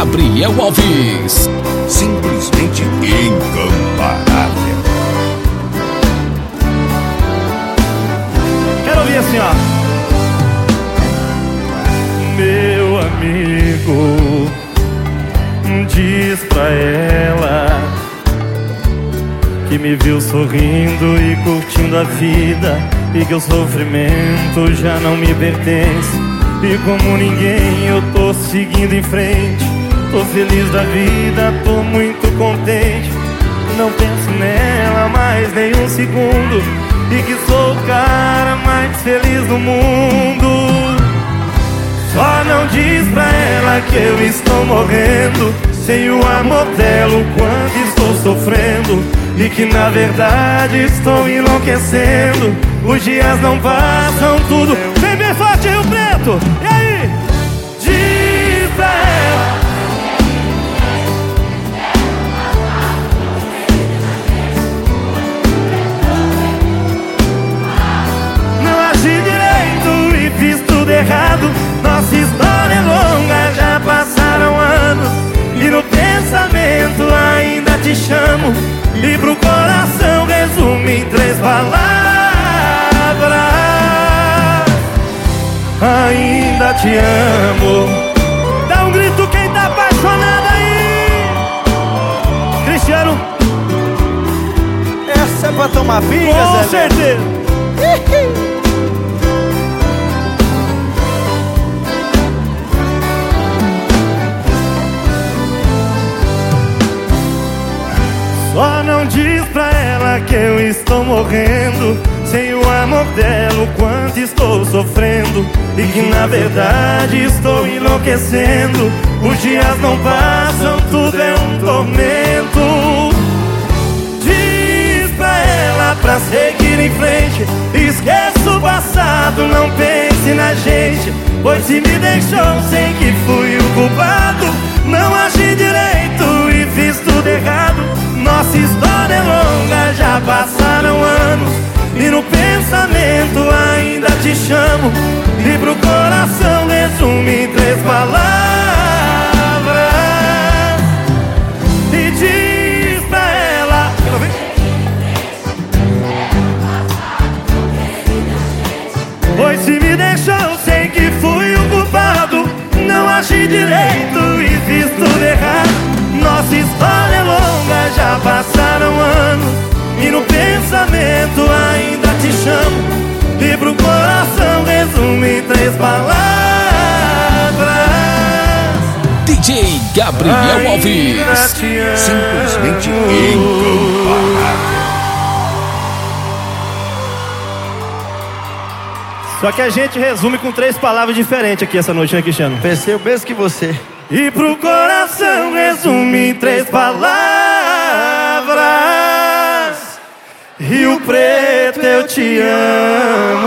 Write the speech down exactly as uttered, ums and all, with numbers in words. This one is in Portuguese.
Gabriel Alves. Simplesmente incomparável. Quero ouvir assim, ó. Meu amigo, diz pra ela que me viu sorrindo e curtindo a vida, e que o sofrimento já não me pertence. E como ninguém eu tô seguindo em frente, tô feliz da vida, tô muito contente. Não penso nela mais nem um segundo, e que sou o cara mais feliz do mundo. Só não diz pra ela que eu estou morrendo sem o amor dela, o quanto estou sofrendo, e que na verdade estou enlouquecendo. Os dias não passam, tudo vem bem forte, Rio Preto. E aí? Diz pra ela. Não agi direito e fiz tudo errado. Nossa história é longa, já passaram anos, e no pensamento ainda te chamo. E pro coração resumo em três palavras: ainda te amo. Dá um grito quem tá apaixonado aí. Cristiano. Essa é pra tomar pinga, Com Zé? certeza. Só não diz pra ela que eu estou morrendo sem o amor dela, o quanto estou sofrendo, e que na verdade estou enlouquecendo. Os dias não passam, tudo é um tormento. Diz pra ela pra seguir em frente, esqueça o passado, não pense na gente, pois se me deixou, sei que fui o culpado. Não agi direito e fiz tudo errado. Nossa história é longa, já passaram anos, e no pensamento ainda te chamo. E pro coração resumo em três palavras: e diz pra ela. Pois se me deixou, sei que fui o culpado. Não agi direito e fiz tudo errado. Nossa história é longa, já passaram anos, e no pensamento ainda te chamo. E pro coração resumo em três palavras: D J Gabriel Alves. Simplesmente incomparável. Só que a gente resume com três palavras diferentes aqui essa noite, né, Cristiano? Pensei o mesmo que você. E pro coração resume em três palavras: Rio Preto, eu te amo.